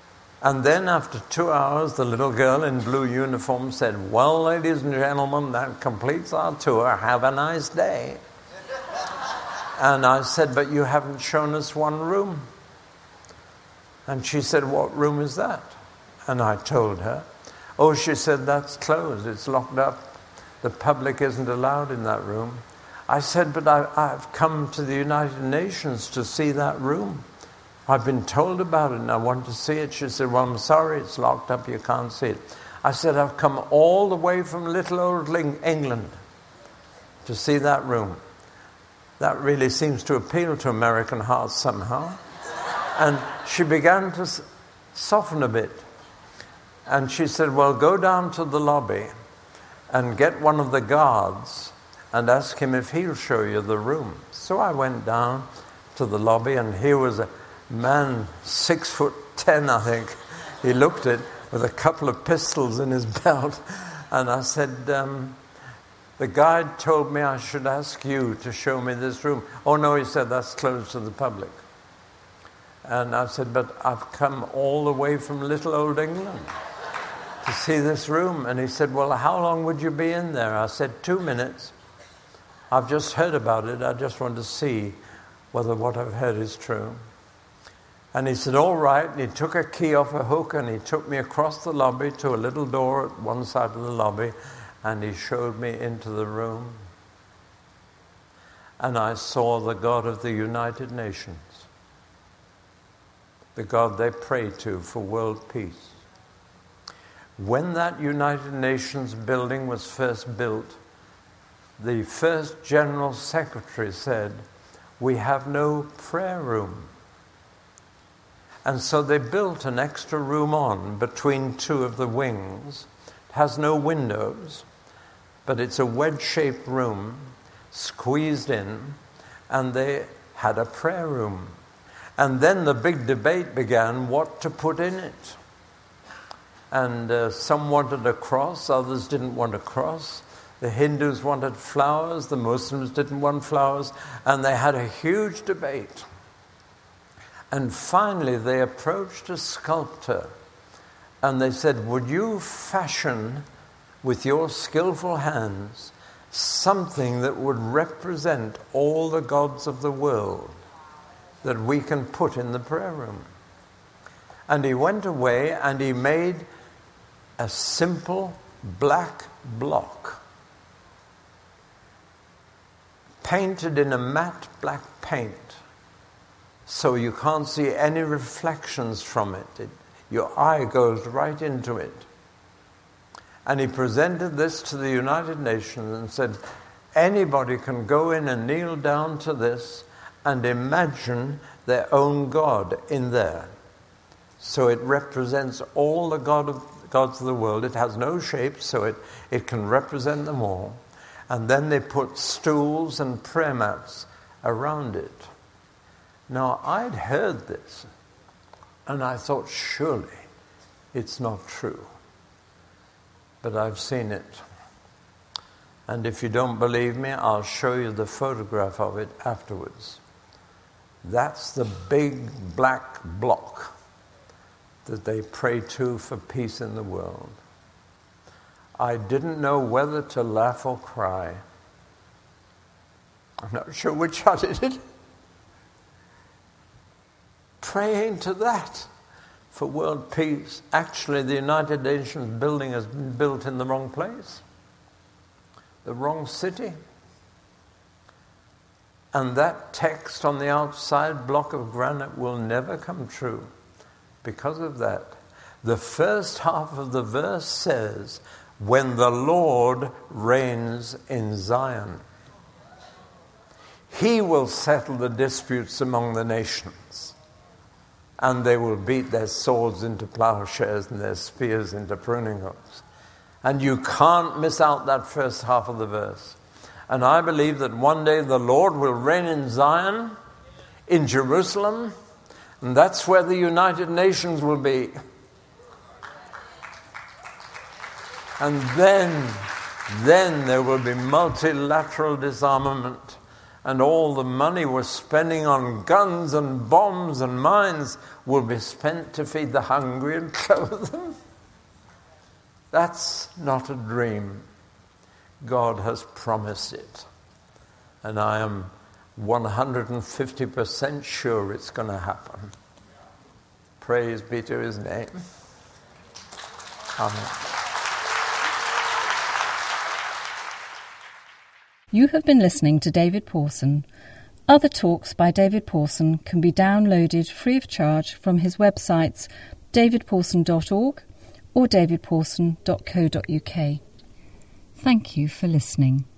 And then after two hours, the little girl in blue uniform said, "Well, ladies and gentlemen, that completes our tour. Have a nice day." And I said, "But you haven't shown us one room." And she said, "What room is that?" And I told her. "Oh," she said, "that's closed. It's locked up. The public isn't allowed in that room." I said, "But I, I've come to the United Nations to see that room. I've been told about it and I want to see it." She said, "Well, I'm sorry, it's locked up. You can't see it." I said, "I've come all the way from little old England to see that room." That really seems to appeal to American hearts somehow. And she began to soften a bit. And she said, "Well, go down to the lobby and get one of the guards and ask him if he'll show you the room." So I went down to the lobby, and here was a man, six foot ten, I think. He looked it with a couple of pistols in his belt. And I said, um, "The guide told me I should ask you to show me this room." "Oh, no," he said, "that's closed to the public." And I said, "But I've come all the way from little old England to see this room." And he said, "Well, how long would you be in there?" I said, "Two minutes. I've just heard about it. I just want to see whether what I've heard is true." And he said, "All right." And he took a key off a hook and he took me across the lobby to a little door at one side of the lobby, and he showed me into the room. And I saw the God of the United Nations, the God they pray to for world peace. When that United Nations building was first built, the first General Secretary said, "We have no prayer room." And so they built an extra room on between two of the wings. It has no windows, but it's a wedge-shaped room squeezed in, and they had a prayer room. And then the big debate began what to put in it. And uh, some wanted a cross, others didn't want a cross. The Hindus wanted flowers, the Muslims didn't want flowers, and they had a huge debate. And finally they approached a sculptor and they said, "Would you fashion with your skillful hands something that would represent all the gods of the world that we can put in the prayer room?" And he went away and he made a simple black block painted in a matte black paint, so you can't see any reflections from it. it. Your eye goes right into it. And he presented this to the United Nations and said, anybody can go in and kneel down to this and imagine their own God in there. So it represents all the God of, gods of the world. It has no shape, so it, it can represent them all. And then they put stools and prayer mats around it. Now, I'd heard this, and I thought, surely it's not true. But I've seen it. And if you don't believe me, I'll show you the photograph of it afterwards. That's the big black block that they pray to for peace in the world. I didn't know whether to laugh or cry. I'm not sure which I did. Praying to that for world peace. Actually, the United Nations building has been built in the wrong place, the wrong city. And that text on the outside block of granite will never come true because of that. The first half of the verse says, when the Lord reigns in Zion, he will settle the disputes among the nations, and they will beat their swords into plowshares and their spears into pruning hooks. And you can't miss out that first half of the verse. And I believe that one day the Lord will reign in Zion, in Jerusalem, and that's where the United Nations will be. And then, then there will be multilateral disarmament, and all the money we're spending on guns and bombs and mines will be spent to feed the hungry and clothe them. That's not a dream. God has promised it. And I am one hundred fifty percent sure it's going to happen. Praise be to his name. Amen. You have been listening to David Pawson. Other talks by David Pawson can be downloaded free of charge from his websites david pawson dot org or david pawson dot co dot uk. Thank you for listening.